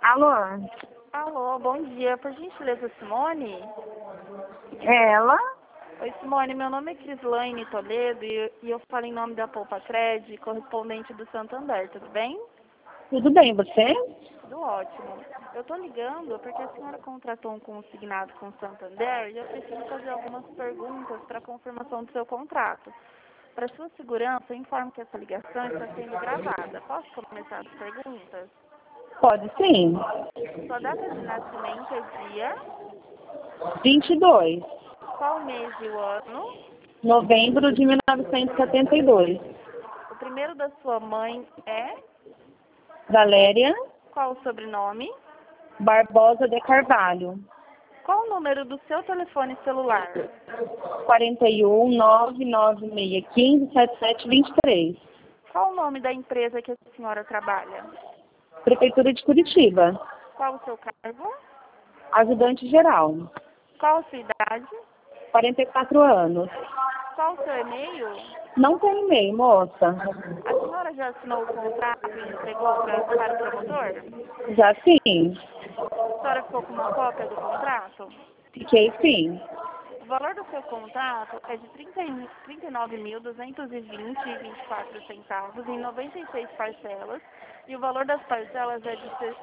Alô? Alô, bom dia. Por gentileza, Simone? Ela? Oi, Simone. Meu nome é Crislaine Toledo e eu falo em nome da Poupa Cred, correspondente do Santander, tudo bem? Tudo bem, você? Tudo ótimo. Eu tô ligando porque a senhora contratou um consignado com o Santander e eu preciso fazer algumas perguntas para confirmação do seu contrato. Para sua segurança, eu informo que essa ligação está sendo gravada. Posso começar as perguntas? Pode sim. Sua data de nascimento é dia? 22. Qual o mês e o ano? Novembro de 1972. O primeiro da sua mãe é? Valéria Qual o sobrenome? Barbosa de Carvalho. Qual o número do seu telefone celular? 41 99615 7723. Qual o nome da empresa que a senhora trabalha? Prefeitura de Curitiba. Qual o seu cargo? Ajudante geral. Qual a sua idade? 44 anos. Qual o seu e-mail? Não tem e-mail, moça. A senhora já assinou o contrato e entregou para o promotor? Já sim. A senhora ficou com uma cópia do contrato? Fiquei sim. O valor do seu contrato é de R$ 39.220,24 em 96 parcelas e o valor das parcelas é de R$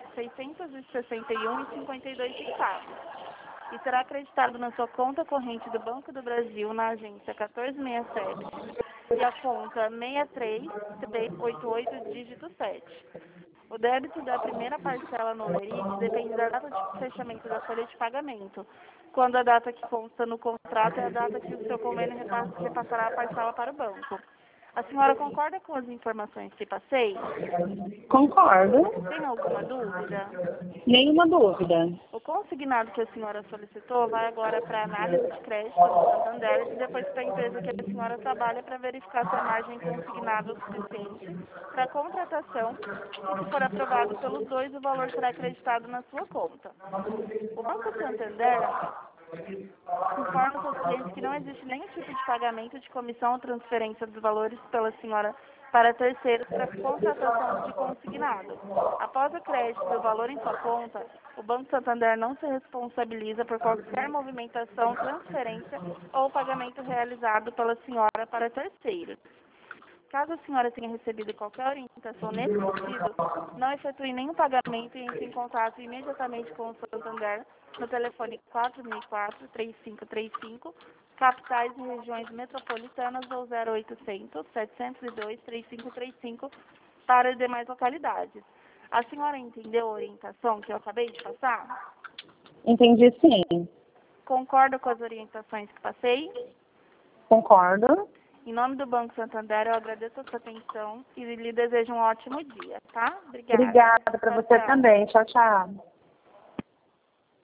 661,52 e será acreditado na sua conta corrente do Banco do Brasil na agência 1467 e a conta 63388 dígito 7. O débito da primeira parcela no LERIC depende da data de fechamento da folha de pagamento, quando a data que consta no contrato é a data que o seu convênio repassará a parcela para o banco. A senhora concorda com as informações que passei? Concordo. Tem alguma dúvida? Nenhuma dúvida. O consignado que a senhora solicitou vai agora para a análise de crédito no Santander e depois para a empresa que a senhora trabalha para verificar se a margem consignada é o suficiente para a contratação e, se for aprovado pelos dois, o valor será acreditado na sua conta. O Banco Santander informa aos seus clientes que não existe nenhum tipo de pagamento de comissão ou transferência dos valores pela senhora para terceiros para contratação de consignado. Após o crédito do valor em sua conta, o Banco Santander não se responsabiliza por qualquer movimentação, transferência ou pagamento realizado pela senhora para terceiros. Caso a senhora tenha recebido qualquer orientação nesse sentido, não efetue nenhum pagamento e entre em contato imediatamente com o Santander no telefone 4004-3535, capitais e regiões metropolitanas ou 0800-702-3535 para as demais localidades. A senhora entendeu a orientação que eu acabei de passar? Entendi sim. Concorda com as orientações que passei? Concordo. Em nome do Banco Santander, eu agradeço a sua atenção e lhe desejo um ótimo dia, tá? Obrigada. Obrigada para Tchau, você tchau. também. Tchau, tchau.